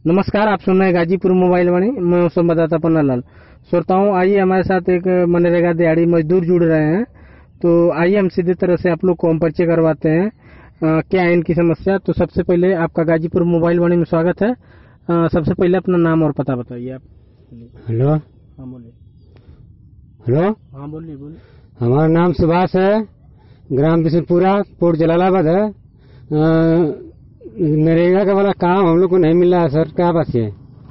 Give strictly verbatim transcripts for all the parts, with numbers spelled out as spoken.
नमस्कार, आप सुन रहे हैं गाजीपुर मोबाइल वाणी। मैं संवाददाता पन्नालाल। श्रोताओं, आइए हमारे साथ एक मनरेगा दिहाड़ी मजदूर जुड़ रहे हैं, तो आइए हम सीधे तरह से आप लोग को हम परिचय करवाते हैं आ, क्या है इनकी समस्या। तो सबसे पहले आपका गाजीपुर मोबाइल वाणी में स्वागत है। आ, सबसे पहले अपना नाम और पता बताइए आप। हेलो। हाँ बोलिए। हेलो। हाँ बोलिए बोलिए। हमारा नाम सुभाष है, ग्राम बिशनपुरा, पोर्ट जलालाबाद है। नरेगा का वाला काम हम लोग को नहीं मिल रहा है सर, क्या बात है?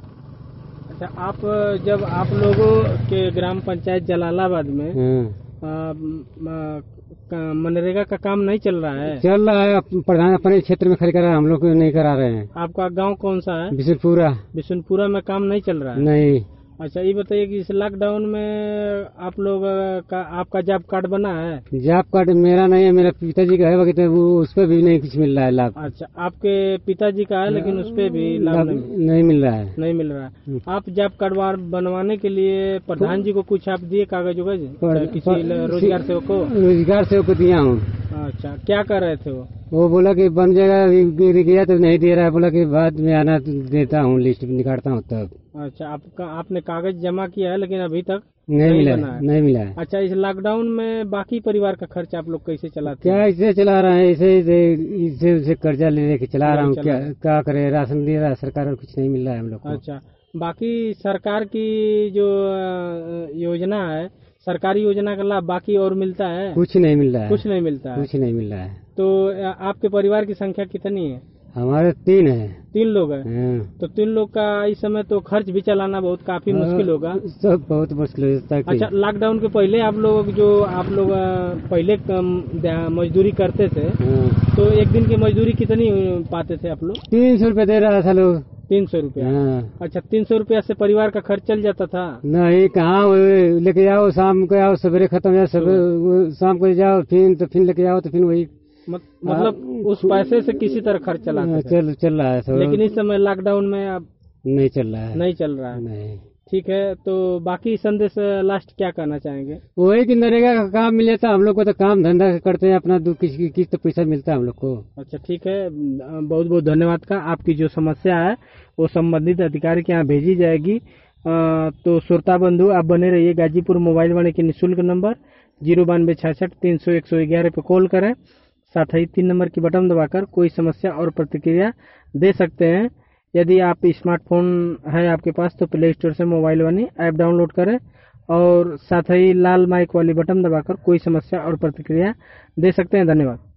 अच्छा, आप जब आप लोगों के ग्राम पंचायत जलालाबाद में आ, आ, मनरेगा का काम नहीं चल रहा है? चल रहा है, प्रधान अपने क्षेत्र में खड़ी करा है, हम लोग को नहीं करा रहे हैं। आपका गांव कौन सा है? बिशनपुरा। बिशनपुरा में काम नहीं चल रहा है? नहीं। अच्छा, ये बताइए कि इस लॉकडाउन में आप लोग का आपका जॉब कार्ड बना है? जॉब कार्ड मेरा नहीं है, मेरा पिताजी का है, बाकी तो वो उस पर भी नहीं कुछ मिल रहा है लाभ। अच्छा, आपके पिताजी का है लेकिन उस पर भी लाभ नहीं, नहीं मिल रहा है। नहीं मिल रहा है। आप जॉब कार्ड बनवाने के लिए प्रधान जी को कुछ आप दिए कागज उगज किसी रोजगार सेवक को? रोजगार सेवक को दिया हूँ। अच्छा, क्या कर रहे थे वो? वो बोला कि बन जाएगा, गया तो नहीं दे रहा है, बोला कि बाद में आना तो देता हूँ, लिस्ट निकालता हूँ तब। अच्छा, आपका आपने कागज जमा किया है लेकिन अभी तक नहीं, नहीं मिला है, नहीं मिला है। अच्छा, इस लॉकडाउन में बाकी परिवार का खर्च आप लोग कैसे चलाते हैं? क्या ऐसे चला रहे हैं, ऐसे इसे उसे कर्जा ले लेके चला रहा हूँ। क्या क्या करे, राशन दे रहा है सरकार और कुछ नहीं मिल रहा है हम लोग को। अच्छा, बाकी सरकार की जो योजना है, सरकारी योजना का लाभ बाकी और मिलता है? कुछ नहीं मिल रहा है। कुछ नहीं मिलता है? कुछ नहीं मिल रहा है। तो आपके परिवार की संख्या कितनी है? हमारे तीन है। तीन लोग हैं। तो तीन लोग का इस समय तो खर्च भी चलाना बहुत काफी मुश्किल होगा। सब बहुत मुश्किल है। अच्छा, लॉकडाउन के पहले आप लोग जो आप लोग पहले मजदूरी करते थे, तो एक दिन की मजदूरी कितनी पाते थे आप लोग? तीन सौ रूपये दे रहा था लोग। तीन सौ रूपया? अच्छा, तीन सौ रूपया से परिवार का खर्च चल जाता था? नहीं, कहाँ लेके आओ, शाम को आओ, सवेरे खत्म हो जाए, शाम को जाओ, फिर तो फिर लेके आओ, तो फिर वही मतलब उस पैसे से किसी तरह खर्च चला चल चल रहा है। लेकिन इस समय लॉकडाउन में अब नहीं चल रहा है। नहीं चल रहा है। नहीं। ठीक है, तो बाकी संदेश लास्ट क्या कहना चाहेंगे? वही कि नरेगा का काम मिल जाता हम लोग को, तो काम धंधा करते हैं अपना, किस किस तो पैसा मिलता है हम लोग को। अच्छा, ठीक है, बहुत बहुत धन्यवाद का। आपकी जो समस्या है वो संबंधित अधिकारी के यहाँ भेजी जाएगी। आ, तो श्रोता बंधु, आप बने रहिए। गाजीपुर मोबाइल वाले के निःशुल्क नंबर जीरो बानवे छाछठ तीन सौ एक सौ ग्यारह पे कॉल करें। साथ ही तीन नंबर की बटन दबाकर कोई समस्या और प्रतिक्रिया दे सकते हैं। यदि आप स्मार्टफोन है आपके पास तो प्ले स्टोर से मोबाइल वाणी ऐप डाउनलोड करें और साथ ही लाल माइक वाली बटन दबाकर कोई समस्या और प्रतिक्रिया दे सकते हैं। धन्यवाद।